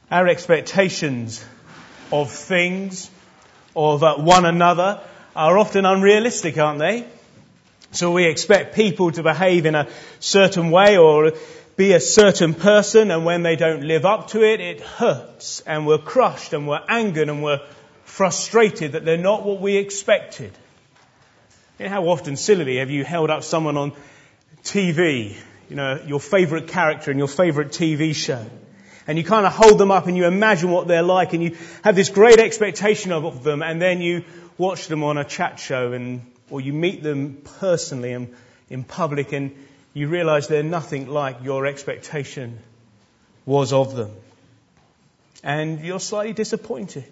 Our expectations of things, of one another, are often unrealistic, aren't they? So we expect people to behave in a certain way or be a certain person, and when they don't live up to it, it hurts, and we're crushed, and we're angered, and we're frustrated that they're not what we expected. You know, how often, sillily, have you held up someone on TV, your favourite character in your favourite TV show? And you kind of hold them up and you imagine what they're like and you have this great expectation of them, and then you watch them on a chat show or you meet them personally and in public and you realise they're nothing like your expectation was of them. And you're slightly disappointed.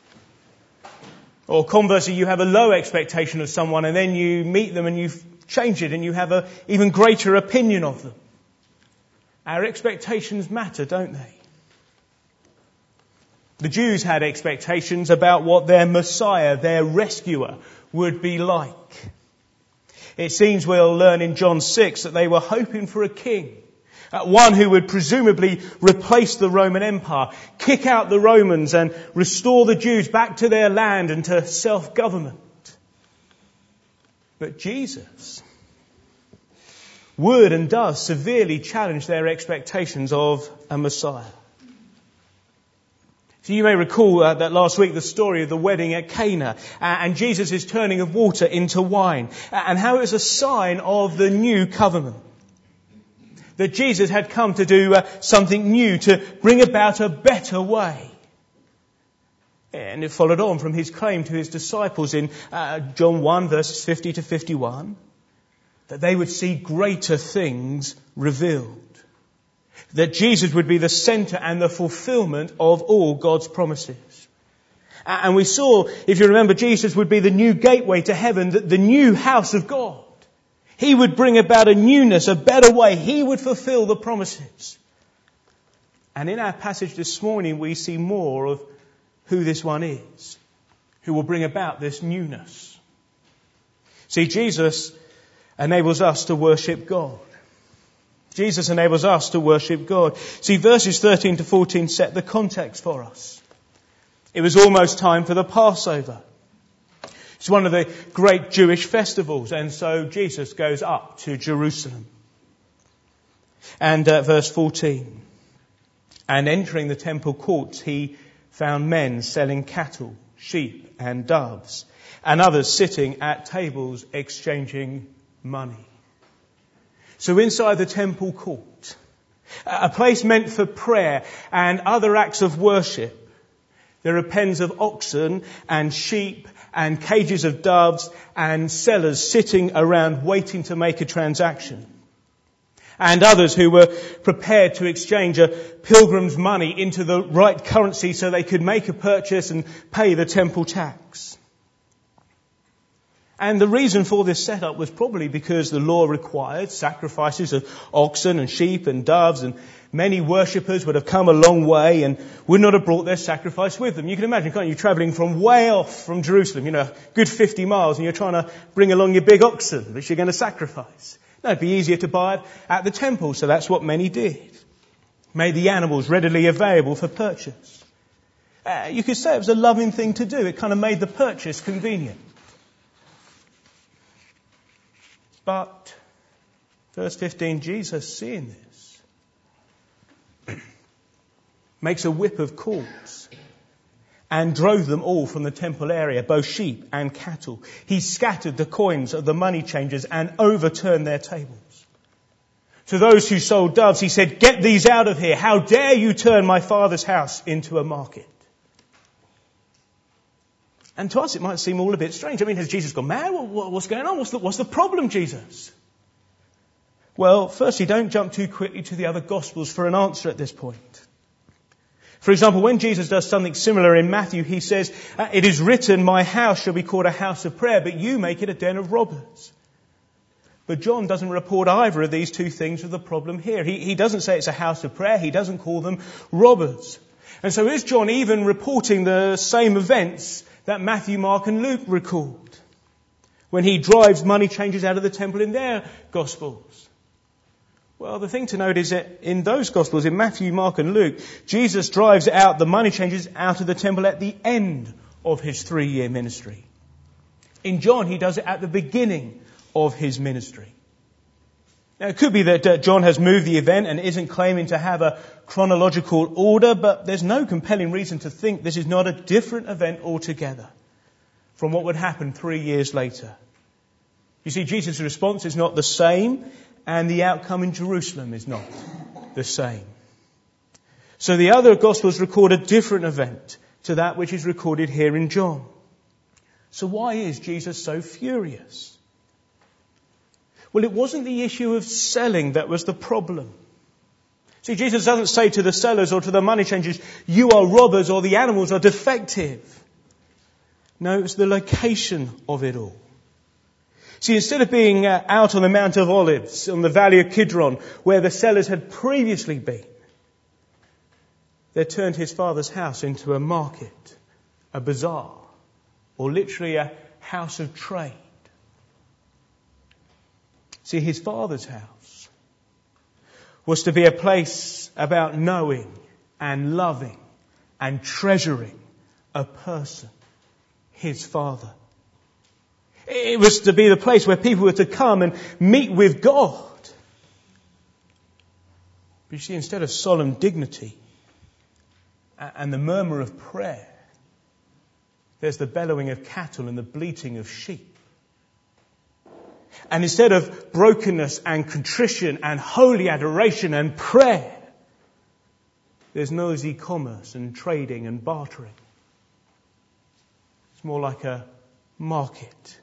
Or conversely, you have a low expectation of someone and then you meet them and you've changed it and you have an even greater opinion of them. Our expectations matter, don't they? The Jews had expectations about what their Messiah, their rescuer, would be like. It seems we'll learn in John 6 that they were hoping for a king. One who would presumably replace the Roman Empire, kick out the Romans and restore the Jews back to their land and to self-government. But Jesus would and does severely challenge their expectations of a Messiah. So you may recall that last week the story of the wedding at Cana and Jesus' turning of water into wine and how it was a sign of the new covenant. That Jesus had come to do something new, to bring about a better way. And it followed on from his claim to his disciples in John 1 verses 50 to 51 that they would see greater things revealed. That Jesus would be the centre and the fulfilment of all God's promises. And we saw, if you remember, Jesus would be the new gateway to heaven, the new house of God. He would bring about a newness, a better way. He would fulfill the promises. And in our passage this morning, we see more of who this one is, who will bring about this newness. See, Jesus enables us to worship God. Jesus enables us to worship God. See, verses 13 to 14 set the context for us. It was almost time for the Passover. It's one of the great Jewish festivals, and so Jesus goes up to Jerusalem. And verse 14. And entering the temple courts, he found men selling cattle, sheep and doves, and others sitting at tables exchanging money. So inside the temple court, a place meant for prayer and other acts of worship, there are pens of oxen and sheep and cages of doves and sellers sitting around waiting to make a transaction. And others who were prepared to exchange a pilgrim's money into the right currency so they could make a purchase and pay the temple tax. And the reason for this setup was probably because the law required sacrifices of oxen and sheep and doves, and many worshippers would have come a long way and would not have brought their sacrifice with them. You can imagine, can't you, travelling from way off from Jerusalem, a good 50 miles, and you're trying to bring along your big oxen which you're going to sacrifice. No, it'd be easier to buy it at the temple, so that's what many did. Made the animals readily available for purchase. You could say it was a loving thing to do. It kind of made the purchase convenient. But, verse 15, Jesus, seeing this, makes a whip of cords and drove them all from the temple area, both sheep and cattle. He scattered the coins of the money changers and overturned their tables. To those who sold doves, he said, "Get these out of here. How dare you turn my Father's house into a market?" And to us it might seem all a bit strange. I mean, has Jesus gone mad? What's going on? What's the problem, Jesus? Well, firstly, don't jump too quickly to the other Gospels for an answer at this point. For example, when Jesus does something similar in Matthew, he says, "It is written, my house shall be called a house of prayer, but you make it a den of robbers." But John doesn't report either of these two things as the problem here. He doesn't say it's a house of prayer. He doesn't call them robbers. And so is John even reporting the same events that Matthew, Mark and Luke recalled when he drives money changers out of the temple in their Gospels? Well, the thing to note is that in those Gospels, in Matthew, Mark and Luke, Jesus drives out the money changers out of the temple at the end of his 3-year ministry. In John, he does it at the beginning of his ministry. Now, it could be that John has moved the event and isn't claiming to have a chronological order, but there's no compelling reason to think this is not a different event altogether from what would happen 3 years later. You see, Jesus' response is not the same, and the outcome in Jerusalem is not the same. So the other Gospels record a different event to that which is recorded here in John. So why is Jesus so furious? Well, it wasn't the issue of selling that was the problem. See, Jesus doesn't say to the sellers or to the money changers, you are robbers or the animals are defective. No, it was the location of it all. See, instead of being out on the Mount of Olives, on the Valley of Kidron, where the sellers had previously been, they turned his father's house into a market, a bazaar, or literally a house of trade. See, his father's house was to be a place about knowing and loving and treasuring a person, his father. It was to be the place where people were to come and meet with God. But you see, instead of solemn dignity and the murmur of prayer, there's the bellowing of cattle and the bleating of sheep. And instead of brokenness and contrition and holy adoration and prayer, there's noisy commerce and trading and bartering. It's more like a market.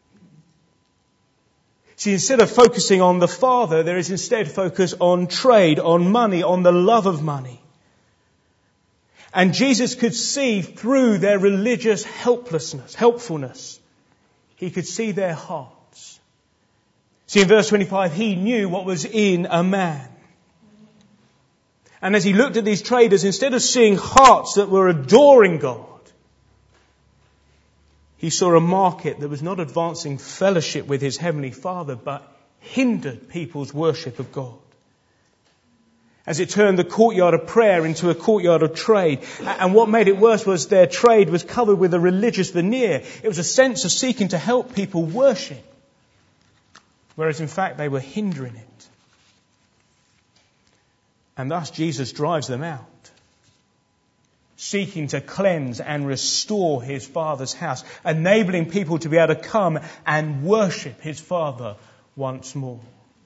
See, instead of focusing on the Father, there is instead focus on trade, on money, on the love of money. And Jesus could see through their religious helpfulness. He could see their hearts. See, in verse 25, he knew what was in a man. And as he looked at these traders, instead of seeing hearts that were adoring God, he saw a market that was not advancing fellowship with his heavenly Father, but hindered people's worship of God. As it turned the courtyard of prayer into a courtyard of trade. And what made it worse was their trade was covered with a religious veneer. It was a sense of seeking to help people worship, whereas in fact they were hindering it. And thus Jesus drives them out, seeking to cleanse and restore his Father's house, enabling people to be able to come and worship his Father once more.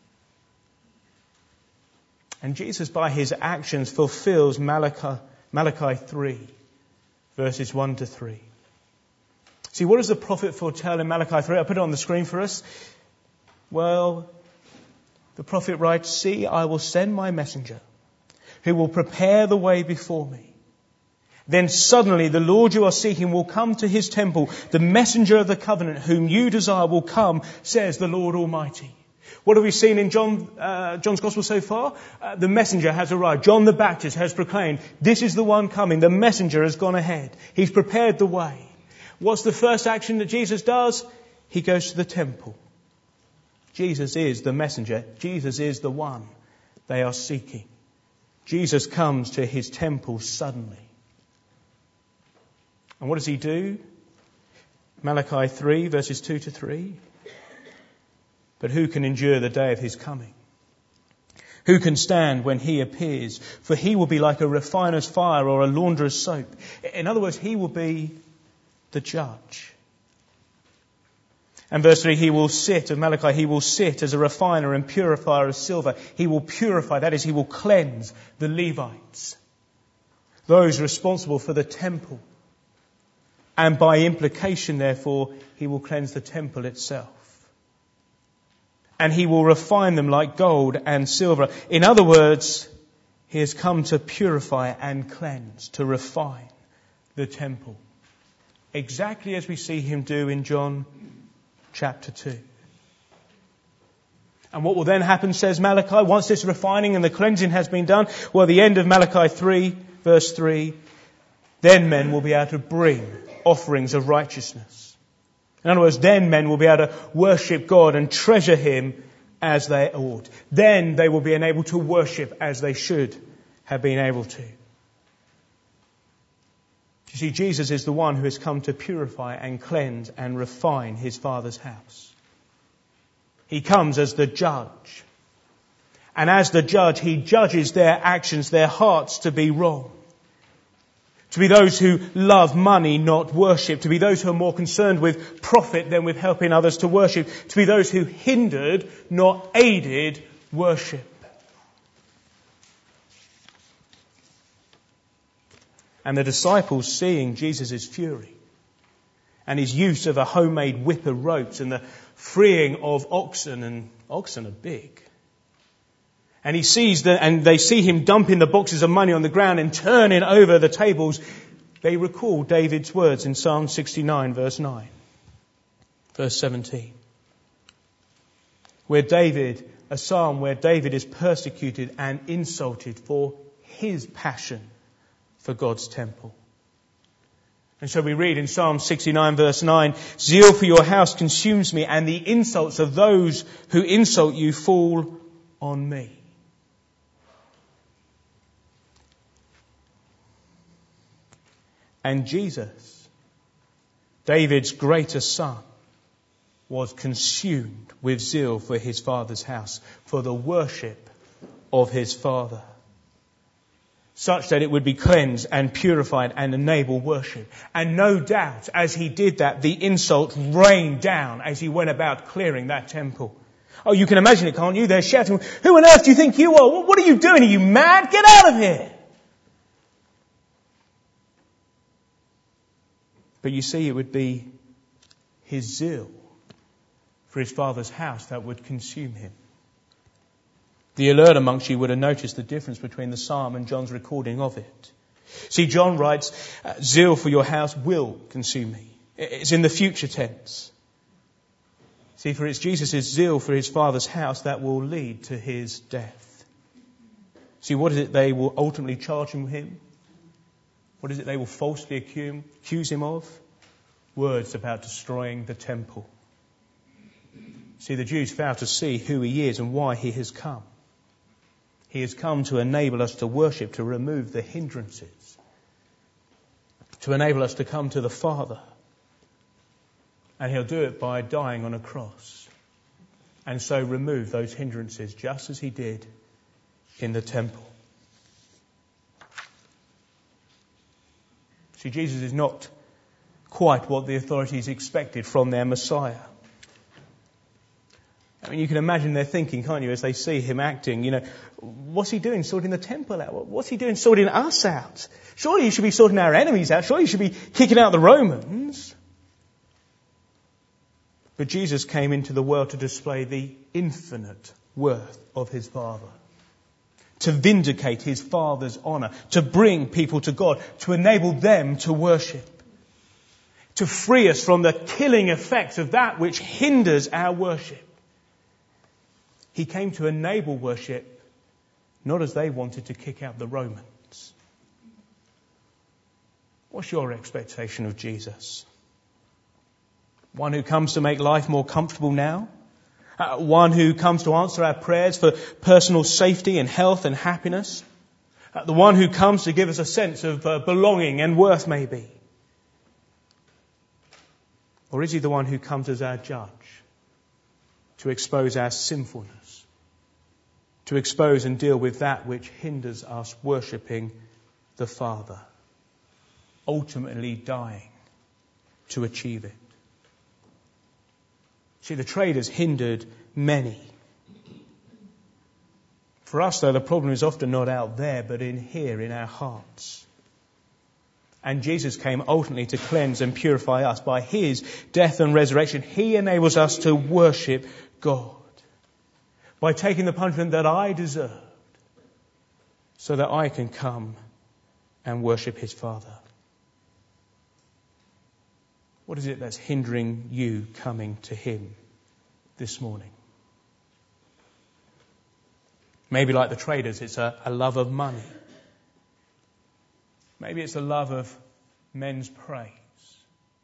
And Jesus, by his actions, fulfills Malachi 3, verses 1 to 3. See, what does the prophet foretell in Malachi 3? I'll put it on the screen for us. Well, the prophet writes, "See, I will send my messenger, who will prepare the way before me. Then suddenly the Lord you are seeking will come to his temple. The messenger of the covenant whom you desire will come, says the Lord Almighty." What have we seen in John's Gospel so far? The messenger has arrived. John the Baptist has proclaimed, this is the one coming. The messenger has gone ahead. He's prepared the way. What's the first action that Jesus does? He goes to the temple. Jesus is the messenger. Jesus is the one they are seeking. Jesus comes to his temple suddenly. And what does he do? Malachi 3, verses 2 to 3. "But who can endure the day of his coming? Who can stand when he appears? For he will be like a refiner's fire or a launderer's soap." In other words, he will be the judge. And verse 3, he will sit as a refiner and purifier of silver. He will purify, that is, he will cleanse the Levites, those responsible for the temple. And by implication, therefore, he will cleanse the temple itself. And he will refine them like gold and silver. In other words, he has come to purify and cleanse, to refine the temple. Exactly as we see him do in John chapter 2. And what will then happen, says Malachi, once this refining and the cleansing has been done? Well, the end of Malachi 3, verse 3, then men will be able to bring offerings of righteousness. In other words, then men will be able to worship God and treasure him as they ought. Then they will be enabled to worship as they should have been able to. You see, Jesus is the one who has come to purify and cleanse and refine his Father's house. He comes as the judge. And as the judge, he judges their actions, their hearts to be wrong. To be those who love money, not worship. To be those who are more concerned with profit than with helping others to worship. To be those who hindered, not aided worship. And the disciples, seeing Jesus' fury and his use of a homemade whip of ropes and the freeing of oxen, and oxen are big. And he sees and they see him dumping the boxes of money on the ground and turning over the tables. They recall David's words in Psalm 69 verse 9. Verse 17. A psalm where David is persecuted and insulted for his passion for God's temple. And so we read in Psalm 69 verse 9, "Zeal for your house consumes me, and the insults of those who insult you fall on me." And Jesus, David's greater son, was consumed with zeal for his Father's house, for the worship of his Father, such that it would be cleansed and purified and enable worship. And no doubt, as he did that, the insult rained down as he went about clearing that temple. Oh, you can imagine it, can't you? They're shouting, "Who on earth do you think you are? What are you doing? Are you mad? Get out of here!" But you see, it would be his zeal for his Father's house that would consume him. The alert amongst you would have noticed the difference between the psalm and John's recording of it. See, John writes, "Zeal for your house will consume me." It's in the future tense. See, for it's Jesus' zeal for his Father's house that will lead to his death. See, what is it they will ultimately charge him with? What is it they will falsely accuse him of? Words about destroying the temple. See, the Jews fail to see who he is and why he has come. He has come to enable us to worship, to remove the hindrances, to enable us to come to the Father. And he'll do it by dying on a cross, and so remove those hindrances, just as he did in the temple. See, Jesus is not quite what the authorities expected from their Messiah. I mean, you can imagine their thinking, can't you, as they see him acting. What's he doing sorting the temple out? What's he doing sorting us out? Surely he should be sorting our enemies out. Surely he should be kicking out the Romans. But Jesus came into the world to display the infinite worth of his Father, to vindicate his Father's honour, to bring people to God, to enable them to worship, to free us from the killing effects of that which hinders our worship. He came to enable worship, not as they wanted to kick out the Romans. What's your expectation of Jesus? One who comes to make life more comfortable now? One who comes to answer our prayers for personal safety and health and happiness? The one who comes to give us a sense of belonging and worth, maybe? Or is he the one who comes as our judge to expose our sinfulness, to expose and deal with that which hinders us worshipping the Father, ultimately dying to achieve it? See, the traders hindered many. For us, though, the problem is often not out there, but in here, in our hearts. And Jesus came ultimately to cleanse and purify us. By his death and resurrection, he enables us to worship God by taking the punishment that I deserved, so that I can come and worship his Father. What is it that's hindering you coming to him this morning? Maybe like the traders, it's a love of money. Maybe it's a love of men's praise.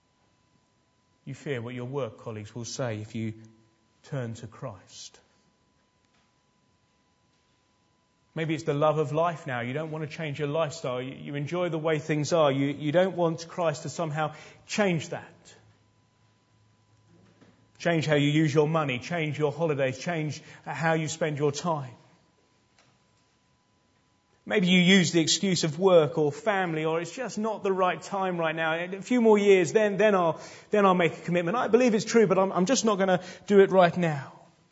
You fear what your work colleagues will say if you turn to Christ. Maybe it's the love of life now. You don't want to change your lifestyle. You enjoy the way things are. You don't want Christ to somehow change that. Change how you use your money. Change your holidays. Change how you spend your time. Maybe you use the excuse of work or family, or it's just not the right time right now. In a few more years, then I'll make a commitment. I believe it's true, but I'm just not going to do it right now.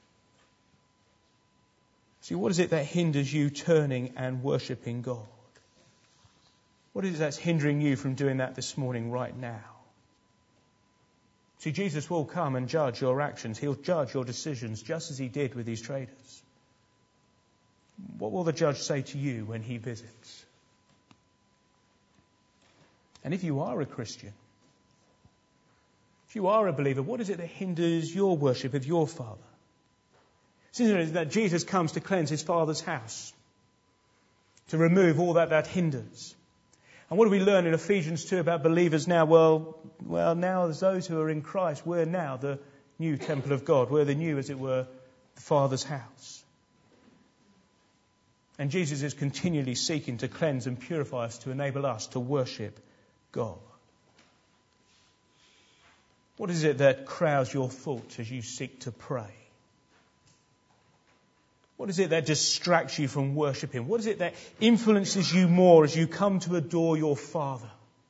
See, what is it that hinders you turning and worshipping God? What is it that's hindering you from doing that this morning, right now? See, Jesus will come and judge your actions. He'll judge your decisions, just as he did with these traders. What will the judge say to you when he visits? And if you are a Christian, if you are a believer, what is it that hinders your worship of your Father? Isn't it that Jesus comes to cleanse his Father's house, to remove all that hinders? And what do we learn in Ephesians 2 about believers now? Well, now as those who are in Christ, we're now the new temple of God. We're the new, as it were, the Father's house. And Jesus is continually seeking to cleanse and purify us to enable us to worship God. What is it that crowds your thoughts as you seek to pray? What is it that distracts you from worshipping? What is it that influences you more as you come to adore your Father?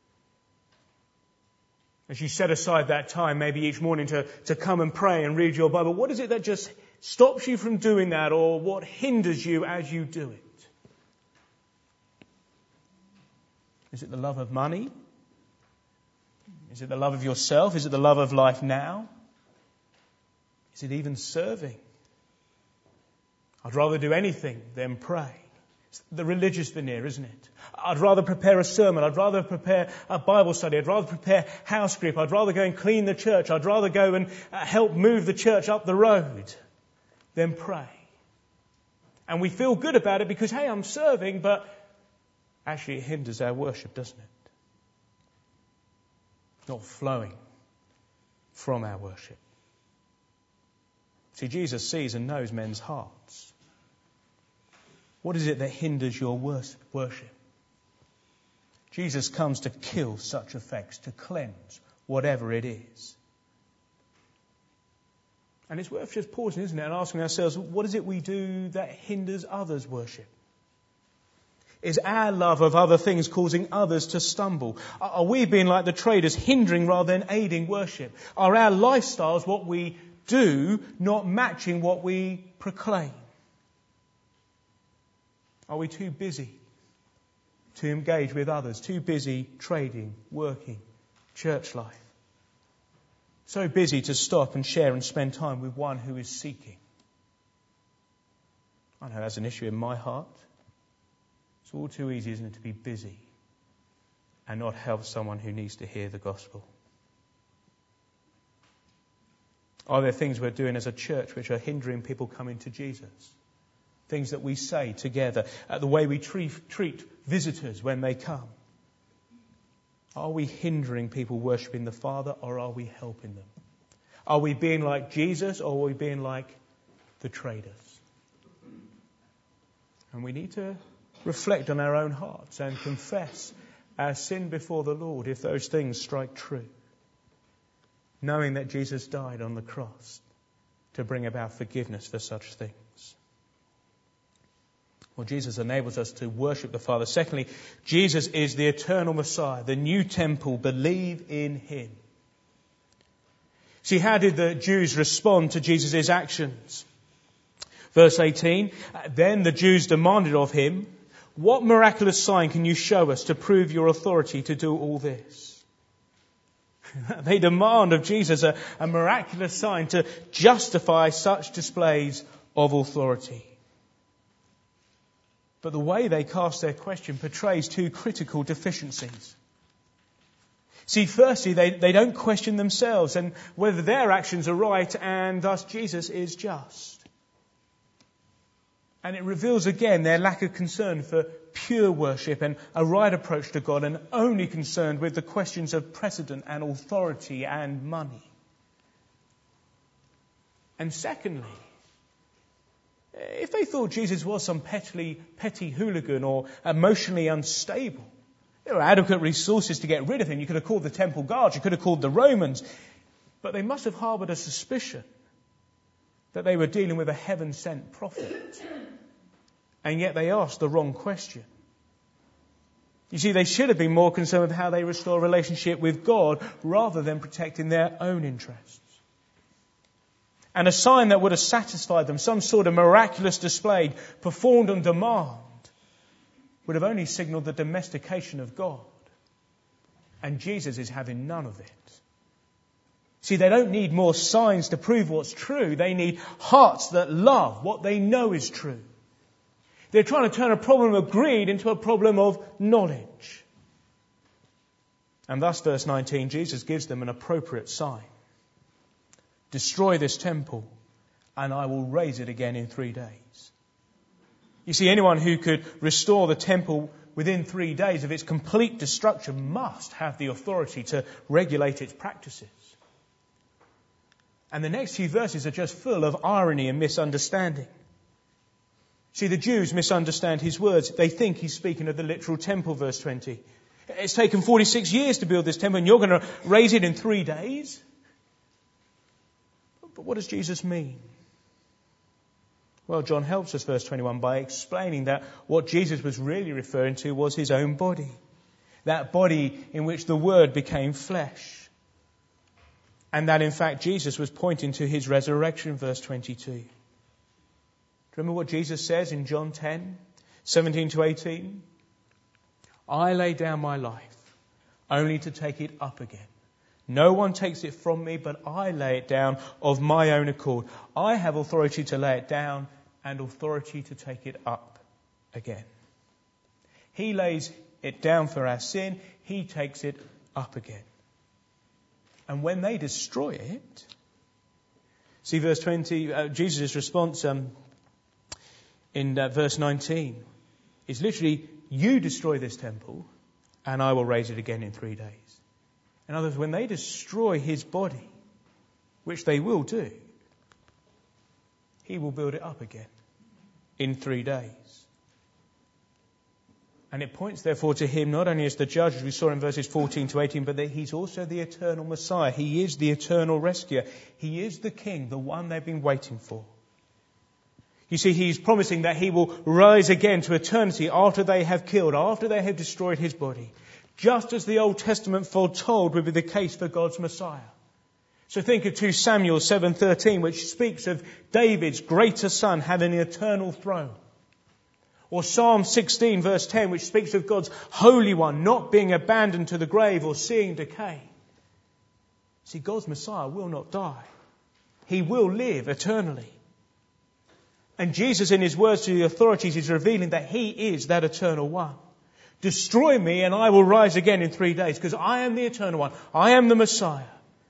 As you set aside that time, maybe each morning to come and pray and read your Bible, what is it that just stops you from doing that, or what hinders you as you do it? Is it the love of money? Is it the love of yourself? Is it the love of life now? Is it even serving? I'd rather do anything than pray. It's the religious veneer, isn't it? I'd rather prepare a sermon. I'd rather prepare a Bible study. I'd rather prepare house group. I'd rather go and clean the church. I'd rather go and help move the church up the road than pray. And we feel good about it because, hey, I'm serving, but actually it hinders our worship, doesn't it? It's not flowing from our worship. See, Jesus sees and knows men's hearts. What is it that hinders your worship? Jesus comes to kill such effects, to cleanse whatever it is. And it's worth just pausing, isn't it, and asking ourselves, what is it we do that hinders others' worship? Is our love of other things causing others to stumble? Are we being like the traders, hindering rather than aiding worship? Are our lifestyles, what we do, not matching what we proclaim? Are we too busy to engage with others? Too busy trading, working, church life? So busy to stop and share and spend time with one who is seeking? I know that's an issue in my heart. It's all too easy, isn't it, to be busy and not help someone who needs to hear the gospel. Are there things we're doing as a church which are hindering people coming to Jesus? Things that we say together, the way we treat visitors when they come. Are we hindering people worshipping the Father, or are we helping them? Are we being like Jesus, or are we being like the traders? And we need to reflect on our own hearts and confess our sin before the Lord if those things strike true, knowing that Jesus died on the cross to bring about forgiveness for such things. Well, Jesus enables us to worship the Father. Secondly, Jesus is the eternal Messiah, the new temple. Believe in him. See, how did the Jews respond to Jesus' actions? Verse 18, then the Jews demanded of him, what miraculous sign can you show us to prove your authority to do all this? They demand of Jesus a miraculous sign to justify such displays of authority. But the way they cast their question portrays two critical deficiencies. See, firstly, they don't question themselves and whether their actions are right, and thus Jesus is just. And it reveals again their lack of concern for pure worship and a right approach to God, and only concerned with the questions of precedent and authority and money. And secondly, If they thought Jesus was some petty hooligan or emotionally unstable, there were adequate resources to get rid of him. You could have called the temple guards, you could have called the Romans, but they must have harboured a suspicion that they were dealing with a heaven-sent prophet. And yet they asked the wrong question. You see, they should have been more concerned with how they restore a relationship with God rather than protecting their own interests. And a sign that would have satisfied them, some sort of miraculous display performed on demand, would have only signalled the domestication of God. And Jesus is having none of it. See, they don't need more signs to prove what's true. They need hearts that love what they know is true. They're trying to turn a problem of greed into a problem of knowledge. And thus, verse 19, Jesus gives them an appropriate sign. Destroy this temple, and I will raise it again in 3 days. You see, anyone who could restore the temple within 3 days of its complete destruction must have the authority to regulate its practices. And the next few verses are just full of irony and misunderstanding. See, the Jews misunderstand his words. They think he's speaking of the literal temple, verse 20. It's taken 46 years to build this temple, and you're going to raise it in 3 days? But what does Jesus mean? Well, John helps us, verse 21, by explaining that what Jesus was really referring to was his own body. That body in which the Word became flesh. And that, in fact, Jesus was pointing to his resurrection, verse 22. Remember what Jesus says in John 10, 17 to 18? I lay down my life only to take it up again. No one takes it from me, but I lay it down of my own accord. I have authority to lay it down and authority to take it up again. He lays it down for our sin. He takes it up again. And when they destroy it, see verse 20, Jesus' response in verse 19 is literally, you destroy this temple and I will raise it again in 3 days. In other words, when they destroy his body, which they will do, he will build it up again in 3 days. And it points therefore to him not only as the judge, as we saw in verses 14 to 18, but that he's also the eternal Messiah. He is the eternal rescuer. He is the King, the one they've been waiting for. You see, he's promising that he will rise again to eternity after they have killed, after they have destroyed his body. Just as the Old Testament foretold would be the case for God's Messiah. So think of 2 Samuel 7:13, which speaks of David's greater son having an eternal throne. Or Psalm 16 verse 10, which speaks of God's Holy One not being abandoned to the grave or seeing decay. See, God's Messiah will not die. He will live eternally. And Jesus, in his words to the authorities, is revealing that he is that eternal one. Destroy me and I will rise again in 3 days, because I am the eternal one. I am the Messiah.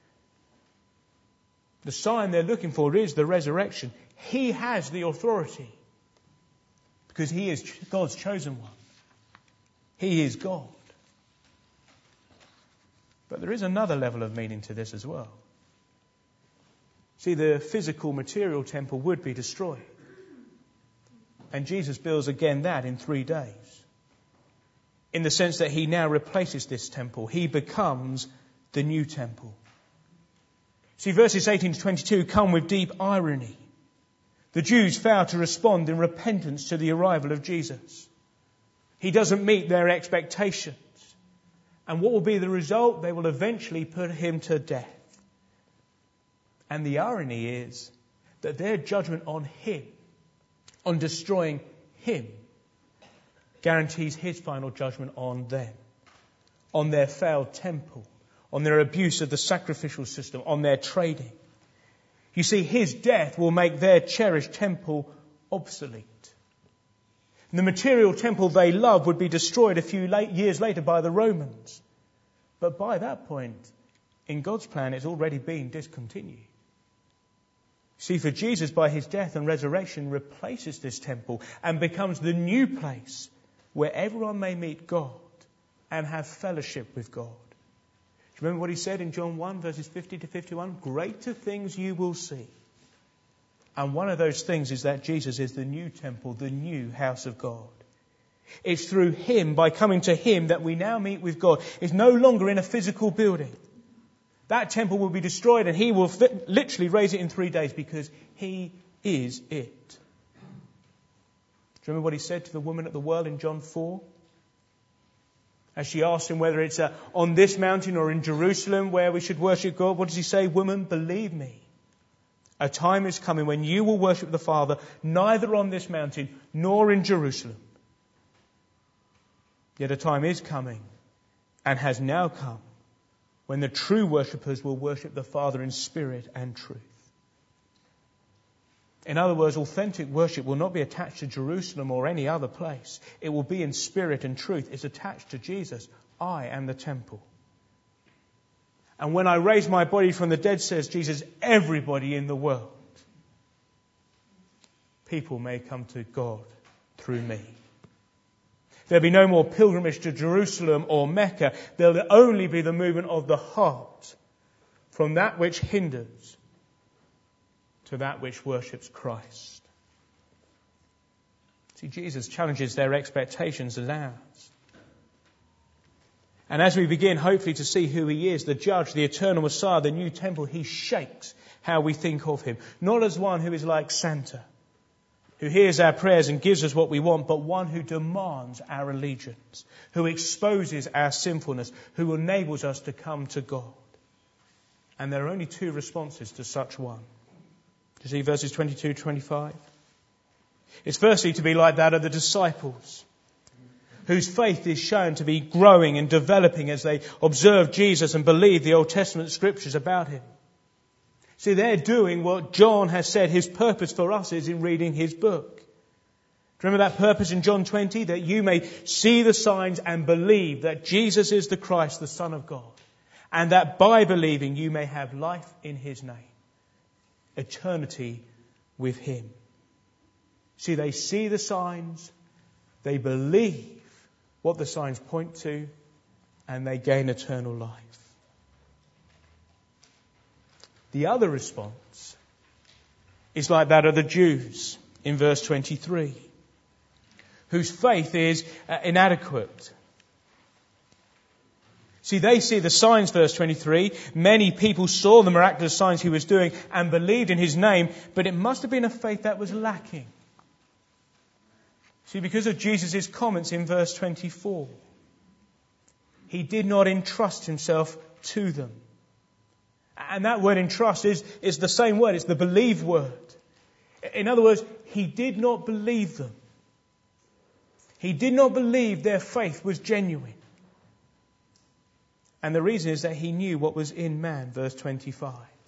The sign they're looking for is the resurrection. He has the authority because he is God's chosen one. He is God. But there is another level of meaning to this as well. See, the physical material temple would be destroyed. And Jesus builds again that in 3 days. In the sense that he now replaces this temple. He becomes the new temple. See, verses 18 to 22 come with deep irony. The Jews fail to respond in repentance to the arrival of Jesus. He doesn't meet their expectations. And what will be the result? They will eventually put him to death. And the irony is that their judgment on him, on destroying him, guarantees his final judgment on them, on their failed temple, on their abuse of the sacrificial system, on their trading. You see, his death will make their cherished temple obsolete. And the material temple they loved would be destroyed a few years later by the Romans. But by that point, in God's plan, it's already been discontinued. See, for Jesus, by his death and resurrection, replaces this temple and becomes the new place where everyone may meet God and have fellowship with God. Do you remember what he said in John 1, verses 50 to 51? Greater things you will see. And one of those things is that Jesus is the new temple, the new house of God. It's through Him, by coming to Him, that we now meet with God. It's no longer in a physical building. That temple will be destroyed and He will literally raise it in 3 days because He is it. Do you remember what He said to the woman at the well in John 4? As she asked Him whether it's on this mountain or in Jerusalem where we should worship God, what does He say? Woman, believe me, a time is coming when you will worship the Father neither on this mountain nor in Jerusalem. Yet a time is coming and has now come when the true worshippers will worship the Father in spirit and truth. In other words, authentic worship will not be attached to Jerusalem or any other place. It will be in spirit and truth. It's attached to Jesus. I am the temple. And when I raise my body from the dead, says Jesus, everybody in the world, people may come to God through me. There'll be no more pilgrimage to Jerusalem or Mecca. There'll only be the movement of the heart from that which hinders to that which worships Christ. See, Jesus challenges their expectations as ours. And as we begin, hopefully, to see who He is, the judge, the eternal Messiah, the new temple, He shakes how we think of Him. Not as one who is like Santa, who hears our prayers and gives us what we want, but one who demands our allegiance, who exposes our sinfulness, who enables us to come to God. And there are only 2 responses to such one. Do you see verses 22-25? It's firstly to be like that of the disciples, whose faith is shown to be growing and developing as they observe Jesus and believe the Old Testament scriptures about Him. See, they're doing what John has said His purpose for us is in reading His book. Remember that purpose in John 20? That you may see the signs and believe that Jesus is the Christ, the Son of God. And that by believing you may have life in His name. Eternity with Him. See, they see the signs, they believe what the signs point to, and they gain eternal life. The other response is like that of the Jews in verse 23, whose faith is inadequate. See, they see the signs, verse 23. Many people saw the miraculous signs He was doing and believed in His name, but it must have been a faith that was lacking. See, because of Jesus' comments in verse 24, He did not entrust Himself to them. And that word entrust is the same word, it's the believe word. In other words, He did not believe them. He did not believe their faith was genuine. And the reason is that He knew what was in man, verse 25.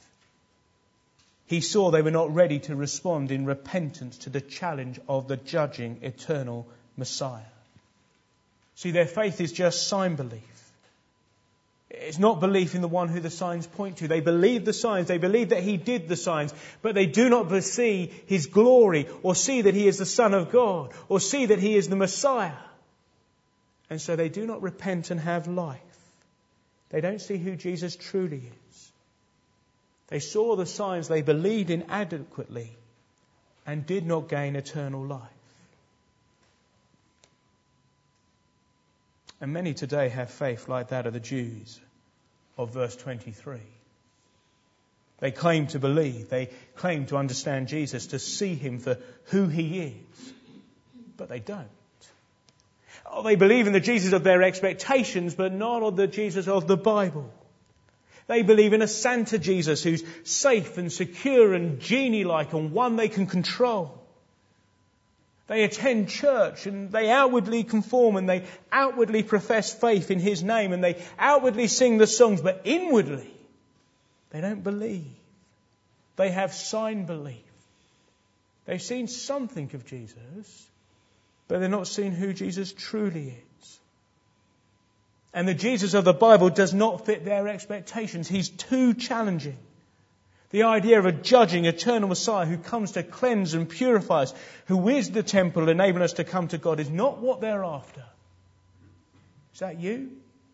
He saw they were not ready to respond in repentance to the challenge of the judging eternal Messiah. See, their faith is just sign belief. It's not belief in the one who the signs point to. They believe the signs. They believe that He did the signs. But they do not see His glory or see that He is the Son of God or see that He is the Messiah. And so they do not repent and have life. They don't see who Jesus truly is. They saw the signs they believed in adequately and did not gain eternal life. And many today have faith like that of the Jews of verse 23. They claim to believe, they claim to understand Jesus, to see Him for who He is, but they don't. Oh, they believe in the Jesus of their expectations, but not of the Jesus of the Bible. They believe in a Santa Jesus who's safe and secure and genie-like and one they can control. They attend church and they outwardly conform and they outwardly profess faith in His name and they outwardly sing the songs, but inwardly they don't believe. They have sign belief. They've seen something of Jesus, but they're not seeing who Jesus truly is. And the Jesus of the Bible does not fit their expectations. He's too challenging. The idea of a judging, eternal Messiah who comes to cleanse and purify us, who is the temple enabling us to come to God, is not what they're after. Is that you?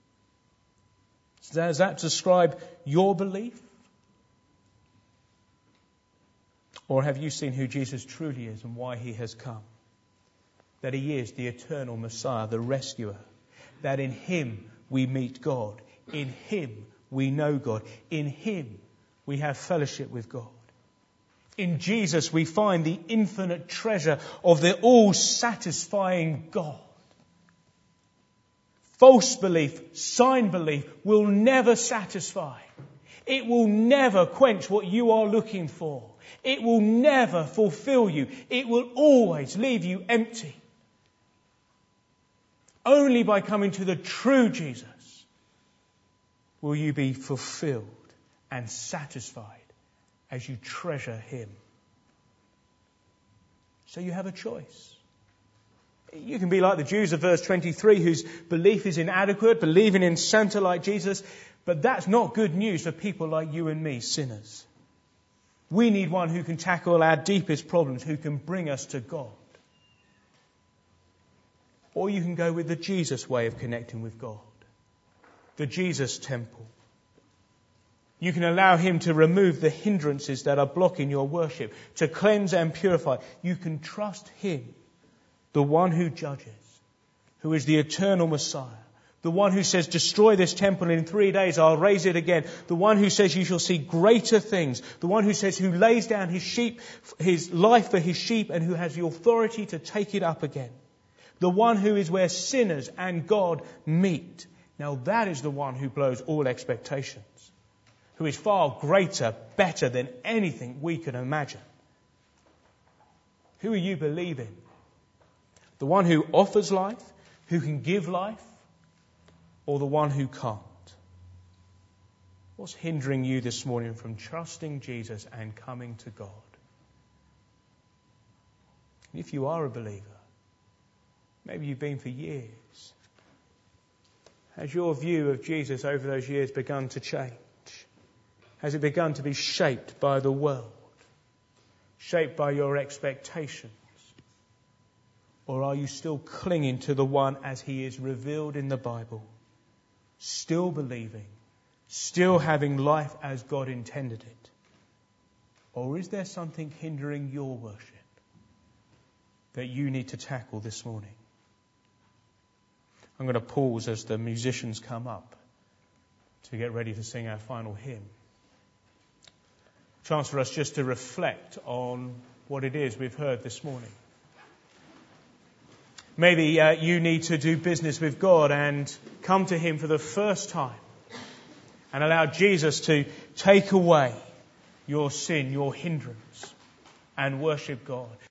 Does that describe your belief? Or have you seen who Jesus truly is and why he has come? That he is the eternal Messiah, the rescuer. That in him we meet God. In him we know God. In him we have fellowship with God. In Jesus we find the infinite treasure of the all-satisfying God. False belief, sign belief will never satisfy. It will never quench what you are looking for. It will never fulfill you. It will always leave you empty. Only by coming to the true Jesus will you be fulfilled and satisfied as you treasure him. So you have a choice. You can be like the Jews of verse 23 whose belief is inadequate, believing in Santa like Jesus, but that's not good news for people like you and me, sinners. We need one who can tackle our deepest problems, who can bring us to God. Or you can go with the Jesus way of connecting with God. The Jesus temple. You can allow him to remove the hindrances that are blocking your worship, to cleanse and purify. You can trust him, the one who judges, who is the eternal Messiah. The one who says, destroy this temple and in 3 days I'll raise it again. The one who says you shall see greater things. The one who says who lays down his life for his sheep and who has the authority to take it up again. The one who is where sinners and God meet. Now that is the one who blows all expectations. Who is far greater, better than anything we can imagine. Who are you believing? The one who offers life, who can give life, or the one who can't? What's hindering you this morning from trusting Jesus and coming to God? And if you are a believer, maybe you've been for years, has your view of Jesus over those years begun to change? Has it begun to be shaped by the world? Shaped by your expectations? Or are you still clinging to the one as he is revealed in the Bible? Still believing? Still having life as God intended it? Or is there something hindering your worship that you need to tackle this morning? I'm going to pause as the musicians come up to get ready to sing our final hymn. Chance for us just to reflect on what it is we've heard this morning. Maybe you need to do business with God and come to him for the first time and allow Jesus to take away your sin, your hindrance, and worship God.